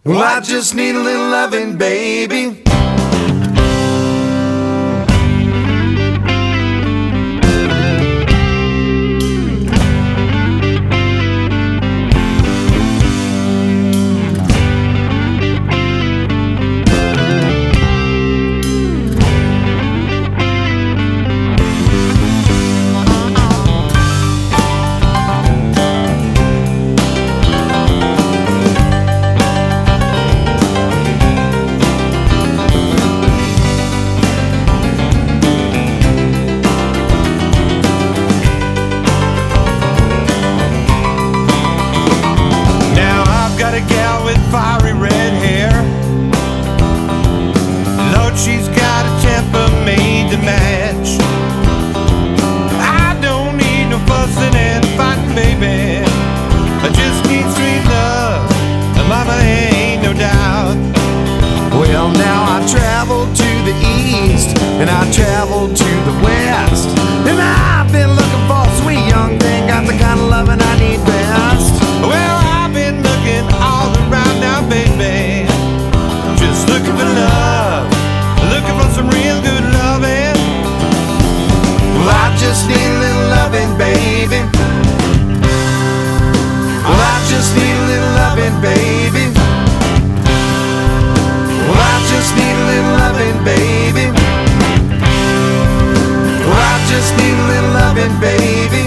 Well, I just need a little loving, baby. Got a gal with fiery red hair. Lord, she's got a temper made to match. I don't need no fussing and fighting, baby. I just need sweet love, and mama, ain't no doubt. Well, now I travel to the east, and I travel to the west, and I've been looking for a sweet young thing, got the kind of loving I need best. Well, I've been looking all around now, baby, just looking for love, looking for some real good loving. Well, I just need a little loving, baby. Well, I just need a little loving, baby. Well, I just need a little loving, baby. Well, I just need a little loving, baby.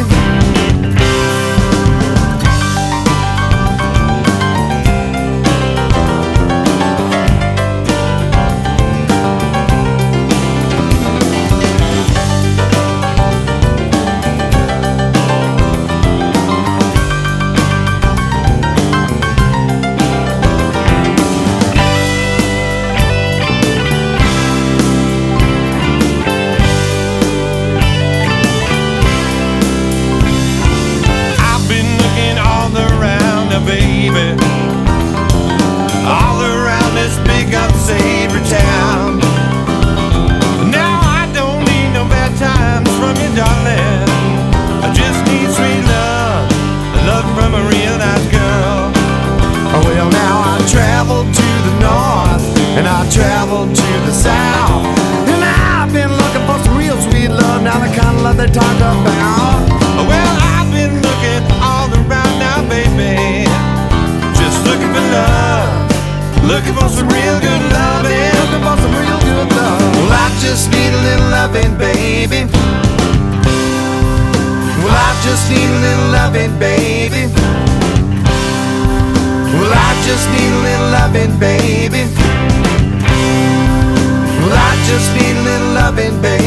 Baby, all around this big unsavory town. Now I don't need no bad times from you, darling. I just need sweet love, love from a real nice girl. Well, now I travel to the north, and I travel to the south, and I've been looking for some real sweet love, now the kind of love they talk about. Well, I've been looking all around now, baby, just looking for love, looking for some real good loving, looking for some real good love. Well, I just need a little loving, baby. Well, I just need a little loving, baby. Well, I just need a little loving, baby. Well, I just need a little loving, baby.